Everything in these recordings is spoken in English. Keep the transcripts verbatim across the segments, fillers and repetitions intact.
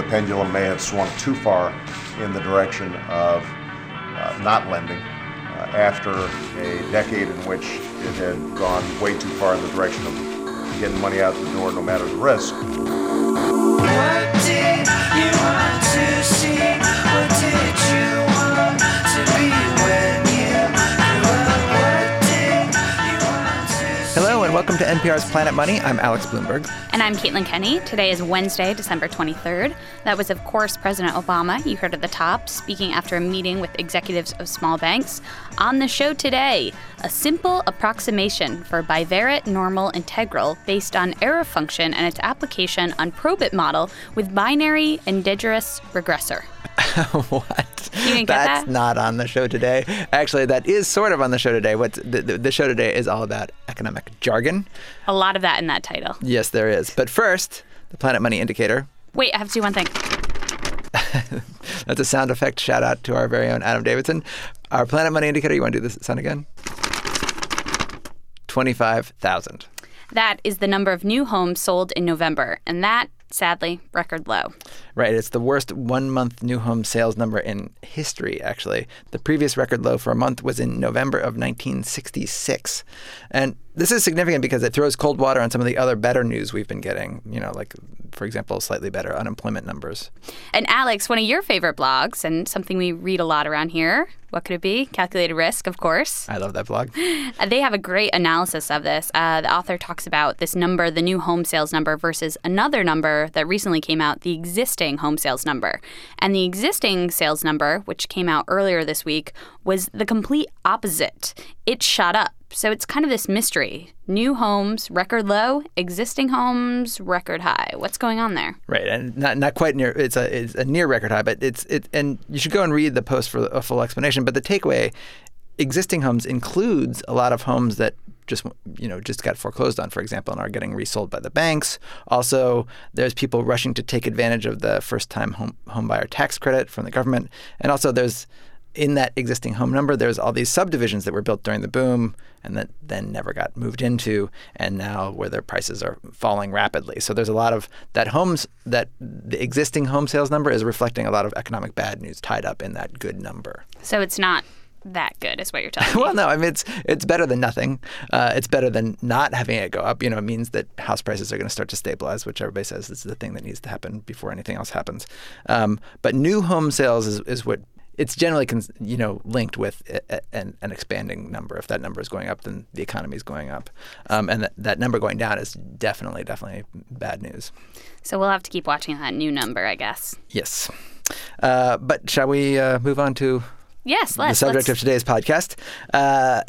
pendulum may have swung too far in the direction of uh, not lending uh, after a decade in which it had gone way too far in the direction of getting money out the door no matter the risk. What did you want to see? What did you want to be when you grew up? What did you want to see? Hello and welcome to N P R's Planet Money. I'm Alex Bloomberg. And I'm Caitlin Kenny. Today is Wednesday, December twenty-third. That was, of course, President Obama, you heard at the top, speaking after a meeting with executives of small banks. On the show today, a simple approximation for bivariate normal integral based on error function and its application on probit model with binary indigenous regressor. What? You didn't get That's that? not on the show today. Actually, that is sort of on the show today. What's the, the, the show today is all about economic jargon. A lot of that in that title. Yes, there is. But first, the Planet Money Indicator. Wait, I have to do one thing. That's a sound effect shout out to our very own Adam Davidson. Our Planet Money Indicator, you want to do this sound again? twenty-five thousand. That is the number of new homes sold in November, and that, sadly, record low. Right. It's the worst one-month new home sales number in history, actually. The previous record low for a month was in November of nineteen sixty-six. And this is significant because it throws cold water on some of the other better news we've been getting, you know, like, for example, slightly better unemployment numbers. And Alex, one of your favorite blogs, and something we read a lot around here, what could it be? Calculated Risk, of course. I love that blog. They have a great analysis of this. Uh, the author talks about this number, the new home sales number, versus another number that recently came out, the existing home sales number. And the existing sales number, which came out earlier this week, was the complete opposite. It shot up. So it's kind of this mystery. New homes, record low. Existing homes, record high. What's going on there? Right, and not not quite near. It's a it's a near record high, but it's it. And you should go and read the post for a full explanation. But the takeaway: existing homes includes a lot of homes that just you know just got foreclosed on, for example, and are getting resold by the banks. Also, there's people rushing to take advantage of the first-time home home buyer tax credit from the government, and also there's in that existing home number, there's all these subdivisions that were built during the boom and that then never got moved into, and now where their prices are falling rapidly. So there's a lot of that homes that the existing home sales number is reflecting a lot of economic bad news tied up in that good number. So it's not that good, is what you're telling me. Well, no, I mean, it's it's better than nothing. Uh, it's better than not having it go up. You know, it means that house prices are going to start to stabilize, which everybody says is the thing that needs to happen before anything else happens. Um, but new home sales is, is what it's generally, you know, linked with a, an, an expanding number. If that number is going up, then the economy is going up. Um, and that, that number going down is definitely, definitely bad news. So we'll have to keep watching that new number, I guess. Yes. Uh, but shall we uh, move on to yes, let's, the subject let's... of today's podcast? Uh,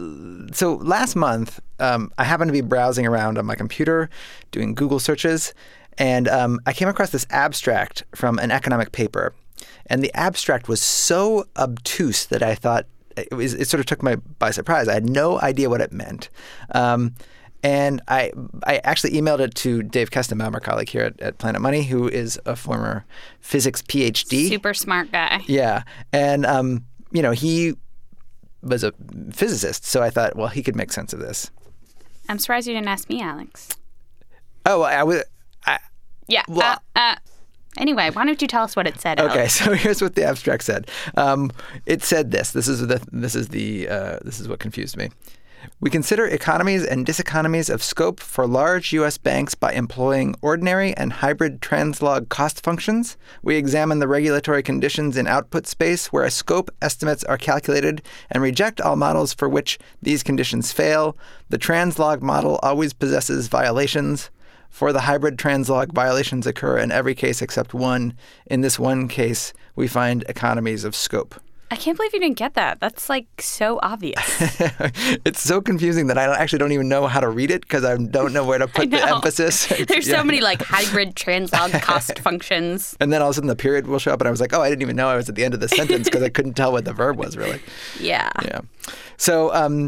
so last month, um, I happened to be browsing around on my computer, doing Google searches, and um, I came across this abstract from an economic paper. And the abstract was so obtuse that I thought it, was, it sort of took me by surprise. I had no idea what it meant. Um, and I I actually emailed it to Dave Kestenbaum, our colleague here at, at Planet Money, who is a former physics PhD. Super smart guy. Yeah. And, um, you know, he was a physicist. So I thought, well, he could make sense of this. I'm surprised you didn't ask me, Alex. Oh, I was... I, yeah. Well, uh, uh, Anyway, why don't you tell us what it said? Okay, Alex? so here's what the abstract said. Um, it said this. This is the. This is the. Uh, this is what confused me. We consider economies and diseconomies of scope for large U S banks by employing ordinary and hybrid translog cost functions. We examine the regulatory conditions in output space where scope estimates are calculated and reject all models for which these conditions fail. The translog model always possesses violations. For the hybrid translog, violations occur in every case except one. In this one case, we find economies of scope. I can't believe you didn't get that. That's like so obvious. It's so confusing that I don't, actually don't even know how to read it because I don't know where to put the emphasis. There's yeah. so many like hybrid translog cost functions. And then all of a sudden the period will show up and I was like, oh, I didn't even know I was at the end of the sentence because I couldn't tell what the verb was really. Yeah. Yeah. So, um,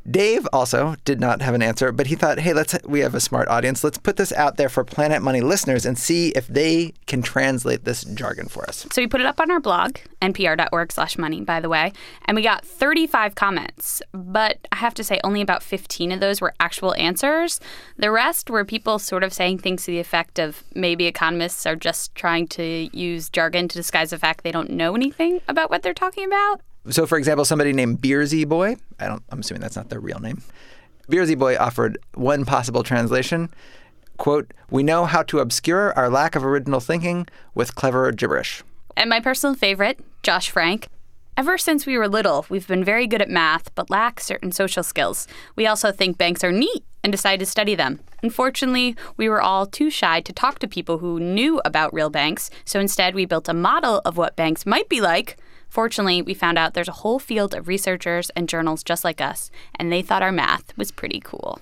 Dave also did not have an answer, but he thought, hey, let's we have a smart audience. Let's put this out there for Planet Money listeners and see if they can translate this jargon for us. So we put it up on our blog, npr.org slash money, by the way, and we got thirty-five comments. But I have to say only about fifteen of those were actual answers. The rest were people sort of saying things to the effect of maybe economists are just trying to use jargon to disguise the fact they don't know anything about what they're talking about. So, for example, somebody named Beersy Boy, I don't, I'm assuming that's not their real name. Beersy Boy offered one possible translation, quote, "We know how to obscure our lack of original thinking with clever gibberish." And my personal favorite, Josh Frank. Ever since we were little, we've been very good at math, but lack certain social skills. We also think banks are neat and decide to study them. Unfortunately, we were all too shy to talk to people who knew about real banks, so instead we built a model of what banks might be like. Fortunately, we found out there's a whole field of researchers and journals just like us, and they thought our math was pretty cool.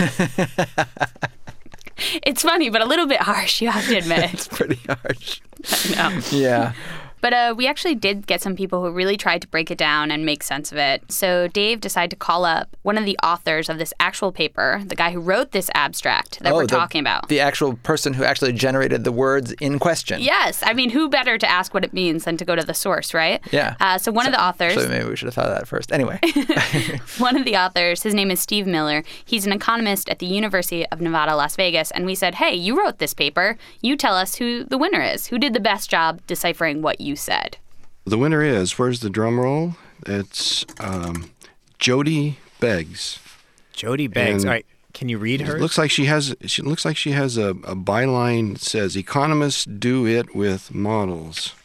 It's funny, but a little bit harsh, you have to admit. It's pretty harsh. I know. Yeah. But uh, we actually did get some people who really tried to break it down and make sense of it. So Dave decided to call up one of the authors of this actual paper, the guy who wrote this abstract that oh, we're the, talking about. The actual person who actually generated the words in question. Yes. I mean, who better to ask what it means than to go to the source, right? Yeah. Uh, so one so, of the authors... Actually, maybe we should have thought of that first. Anyway. One of the authors, his name is Steve Miller. He's an economist at the University of Nevada, Las Vegas. And we said, hey, you wrote this paper. You tell us who the winner is. Who did the best job deciphering what you said? The winner is, where's the drum roll? It's um, Jody Beggs. Jody Beggs. And All right, can you read her? It looks like she has. She looks like she has a, a byline that says, "Economists do it with models."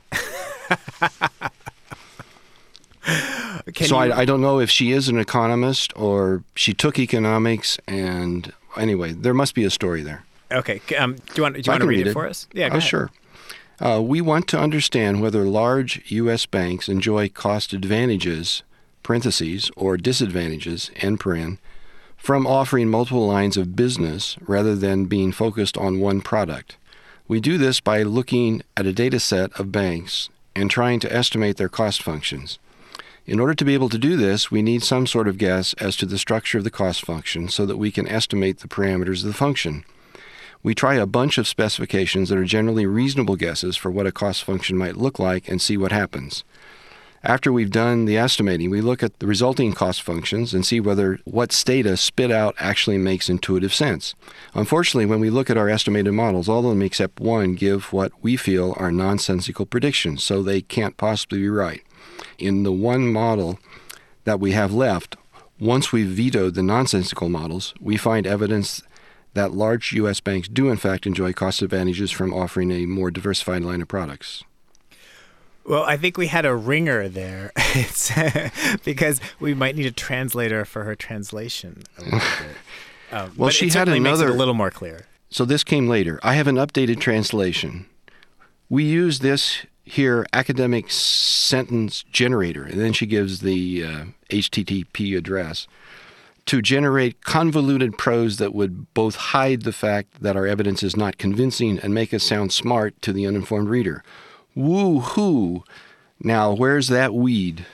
Can so you- I, I don't know if she is an economist or she took economics, and anyway, there must be a story there. Okay. Um, do you want? Do you I want to can read, read it it. for us? Yeah. Go Oh, ahead. sure. Uh, we want to understand whether large U S banks enjoy cost advantages, parentheses, or disadvantages, end paren, from offering multiple lines of business rather than being focused on one product. We do this by looking at a data set of banks and trying to estimate their cost functions. In order to be able to do this, we need some sort of guess as to the structure of the cost function so that we can estimate the parameters of the function. We try a bunch of specifications that are generally reasonable guesses for what a cost function might look like and see what happens. After we've done the estimating, we look at the resulting cost functions and see whether what data spit out actually makes intuitive sense. Unfortunately, when we look at our estimated models, all of them except one give what we feel are nonsensical predictions, so they can't possibly be right. In the one model that we have left, once we've vetoed the nonsensical models, we find evidence that large U S banks do in fact enjoy cost advantages from offering a more diversified line of products. Well, I think we had a ringer there. It's because we might need a translator for her translation a little bit. Um, Well, but she it had certainly makes it another- a little more clear. So this came later. I have an updated translation. We use this here academic sentence generator, and then she gives the uh, H T T P address, to generate convoluted prose that would both hide the fact that our evidence is not convincing and make us sound smart to the uninformed reader. Woo-hoo! Now, where's that weed?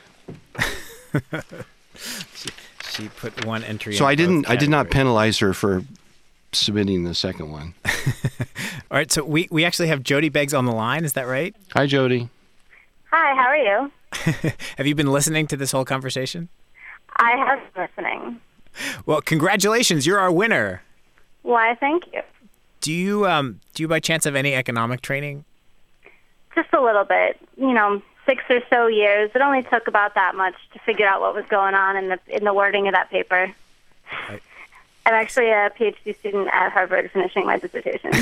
She put one entry So in I didn't. both I did not categories. penalize her for submitting the second one. All right, so we, we actually have Jody Beggs on the line. Is that right? Hi, Jody. Hi, how are you? Have you been listening to this whole conversation? I have been listening. Well, congratulations. You're our winner. Why, thank you. Do you um do you by chance have any economic training? Just a little bit. You know, six or so years. It only took about that much to figure out what was going on in the in the wording of that paper. Right. I'm actually a PhD student at Harvard finishing my dissertation.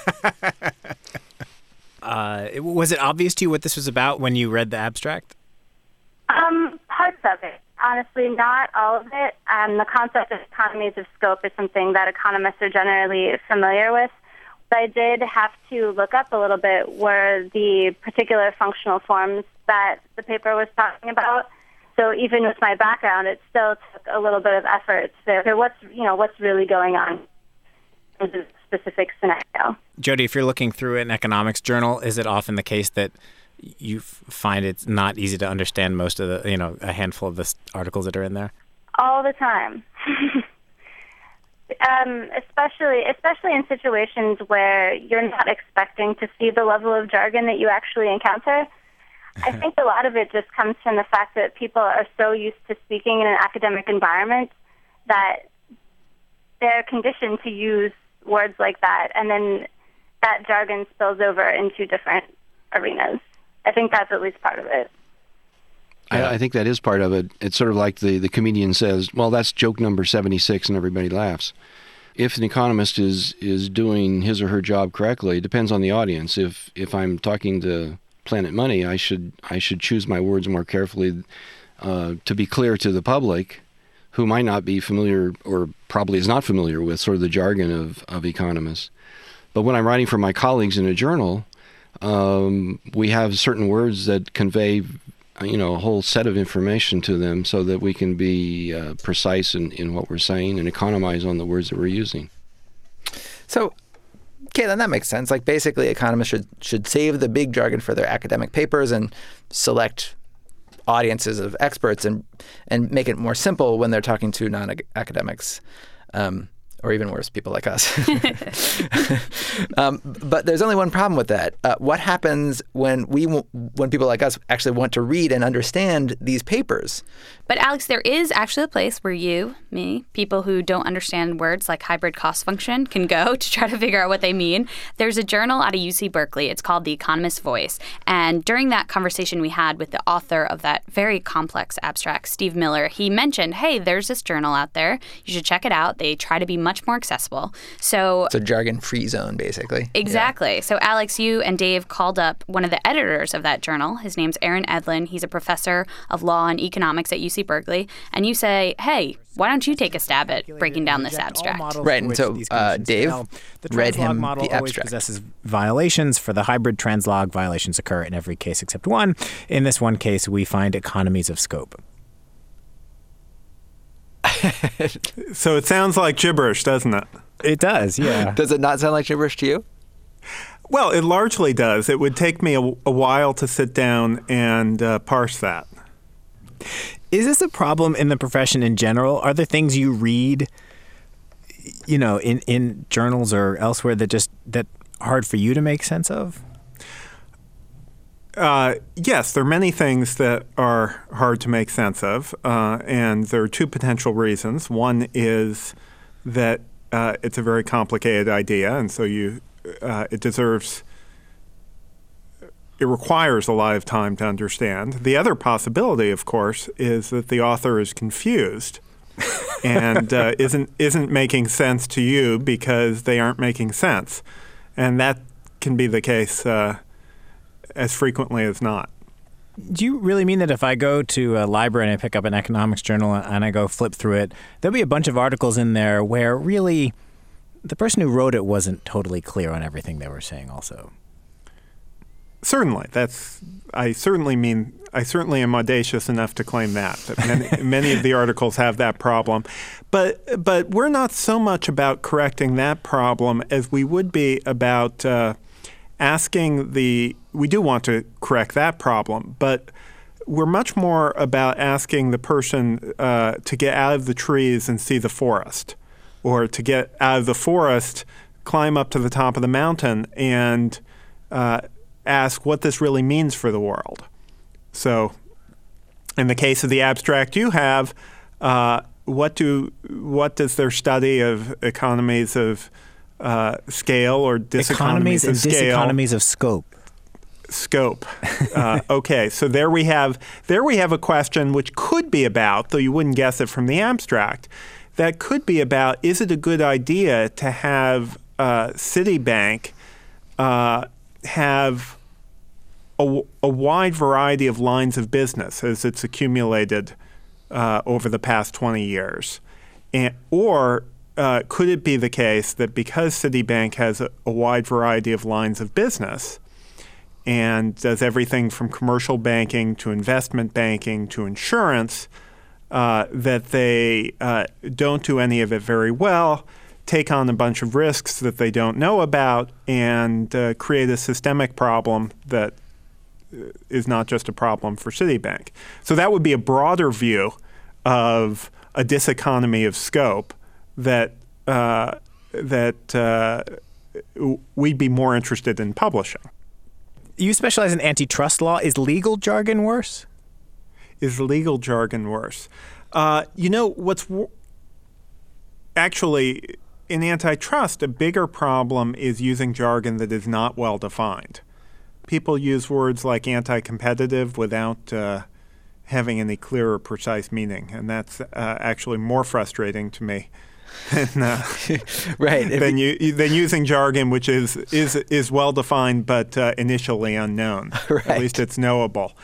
Uh, it- was it obvious to you what this was about when you read the abstract? um, parts of it. Honestly, not all of it. Um, the concept of economies of scope is something that economists are generally familiar with. What I did have to look up a little bit were the particular functional forms that the paper was talking about. So even with my background, it still took a little bit of effort to figure what's, you know, what's really going on in this specific scenario. Jody, if you're looking through an economics journal, is it often the case that you f- find it's not easy to understand most of the, you know, a handful of the s- articles that are in there? all the time. um, especially, especially in situations where you're not expecting to see the level of jargon that you actually encounter. I think a lot of it just comes from the fact that people are so used to speaking in an academic environment that they're conditioned to use words like that, and then that jargon spills over into different arenas. I think that's at least part of it. I, I think that is part of it. It's sort of like the, the comedian says, well, that's joke number seventy-six, and everybody laughs. If an economist is is doing his or her job correctly, it depends on the audience. If if I'm talking to Planet Money, I should I should choose my words more carefully uh, to be clear to the public, who might not be familiar or probably is not familiar with sort of the jargon of, of economists. But when I'm writing for my colleagues in a journal, um, we have certain words that convey, you know, a whole set of information to them so that we can be uh, precise in, in what we're saying and economize on the words that we're using. So, Caitlin, that makes sense. Like, basically, economists should should save the big jargon for their academic papers and select audiences of experts and and make it more simple when they're talking to non-academics, um, or even worse, people like us. um, but there's only one problem with that. Uh, what happens when we w- when people like us actually want to read and understand these papers? But Alex, there is actually a place where you, me, people who don't understand words like hybrid cost function can go to try to figure out what they mean. There's a journal out of U C Berkeley. It's called The Economist's Voice. And during that conversation we had with the author of that very complex abstract, Steve Miller, he mentioned, hey, there's this journal out there. You should check it out. They try to be much more accessible. So it's a jargon-free zone, basically. Exactly. Yeah. So Alex, you and Dave called up one of the editors of that journal. His name's Aaron Edlin. He's a professor of law and economics at U C Berkeley. And you say, hey, why don't you take a stab at breaking down this abstract? Right. And so uh, Dave the read translog him model the always abstract. possesses violations. For the hybrid translog, violations occur in every case except one. In this one case, we find economies of scope. So it sounds like gibberish, doesn't it? It does, yeah. Does it not sound like gibberish to you? Well, it largely does. It would take me a, a while to sit down and uh, parse that. Is this a problem in the profession in general? Are there things you read, you know, in, in journals or elsewhere that just that hard for you to make sense of? Uh, yes, there are many things that are hard to make sense of, uh, and there are two potential reasons. One is that uh, it's a very complicated idea, and so you uh, it deserves it requires a lot of time to understand. The other possibility, of course, is that the author is confused and uh, isn't isn't making sense to you because they aren't making sense, and that can be the case uh, as frequently as not. Do you really mean that if I go to a library and I pick up an economics journal and I go flip through it, there'll be a bunch of articles in there where really the person who wrote it wasn't totally clear on everything they were saying also? Certainly. That's I certainly mean I certainly am audacious enough to claim that. that many, many of the articles have that problem. But but we're not so much about correcting that problem as we would be about uh, asking the we do want to correct that problem, but we're much more about asking the person uh, to get out of the trees and see the forest, or to get out of the forest, climb up to the top of the mountain, and uh, ask what this really means for the world. So in the case of the abstract you have, uh, what do what does their study of economies of uh, scale or diseconomies economies of and scale? diseconomies of scope. Scope. Uh, okay, so there we have there we have a question which could be about, though you wouldn't guess it from the abstract, that could be about, is it a good idea to have uh, Citibank uh, have a, a wide variety of lines of business as it's accumulated uh, over the past twenty years? And, or uh, could it be the case that because Citibank has a, a wide variety of lines of business and does everything from commercial banking to investment banking to insurance, uh, that they uh, don't do any of it very well, take on a bunch of risks that they don't know about, and uh, create a systemic problem that is not just a problem for Citibank. So that would be a broader view of a diseconomy of scope that uh, that uh, we'd be more interested in publishing. You specialize in antitrust law. Is legal jargon worse? Is legal jargon worse? Uh, you know, what's w- actually in antitrust, a bigger problem is using jargon that is not well defined. People use words like anti-competitive without uh, having any clear or precise meaning, and that's uh, actually more frustrating to me than uh, right than you than using jargon which is is is well defined but uh, initially unknown. Right. At least it's knowable.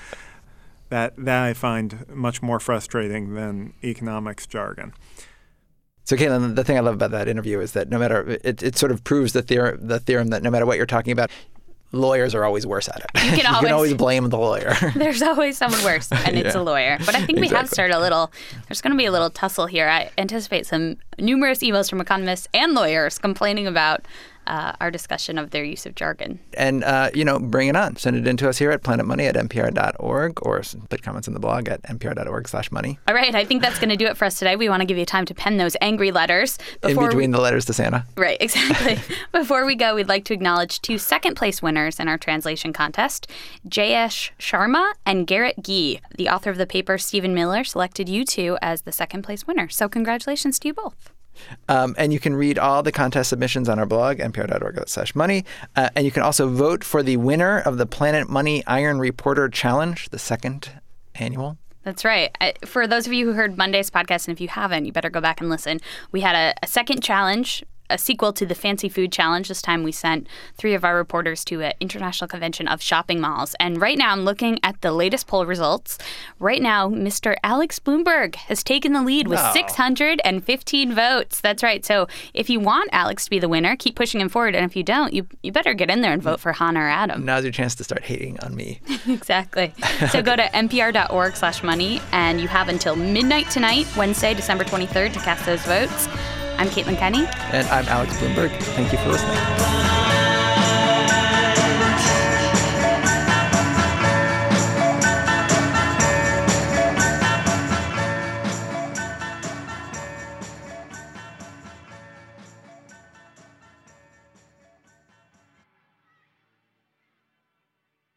That that I find much more frustrating than economics jargon. So, Caitlin, the thing I love about that interview is that no matter it, it sort of proves the theorem the theorem that no matter what you're talking about, lawyers are always worse at it. You can, you always, can always blame the lawyer. There's always someone worse, and it's Yeah. a lawyer. But I think we Exactly. have started a little, there's going to be a little tussle here. I anticipate some numerous emails from economists and lawyers complaining about uh, our discussion of their use of jargon. And, uh, you know, bring it on. Send it in to us here at planet money at n p r dot org or put comments in the blog at n p r dot org slash money. All right, I think that's going to do it for us today. We want to give you time to pen those angry letters. In before between we- the letters to Santa. Right, exactly. Before we go, we'd like to acknowledge two second-place winners in our translation contest, Jayesh Sharma and Garrett Gee. The author of the paper, Stephen Miller, selected you two as the second-place winner. So congratulations to you both. Um, and you can read all the contest submissions on our blog, n p r dot org slash money. Uh, and you can also vote for the winner of the Planet Money Iron Reporter Challenge, the second annual. That's right. I, for those of you who heard Monday's podcast, and if you haven't, you better go back and listen. We had a, a second challenge, a sequel to the Fancy Food Challenge. This time we sent three of our reporters to an international convention of shopping malls. And right now I'm looking at the latest poll results. Right now, Mister Alex Bloomberg has taken the lead with Wow. six hundred fifteen votes. That's right. So if you want Alex to be the winner, keep pushing him forward. And if you don't, you, you better get in there and vote for Hannah or Adam. Now's your chance to start hating on me. Exactly. So go to n p r dot org slash money, and you have until midnight tonight, Wednesday, December twenty-third, to cast those votes. I'm Caitlin Kenny. And I'm Alex Bloomberg. Thank you for listening.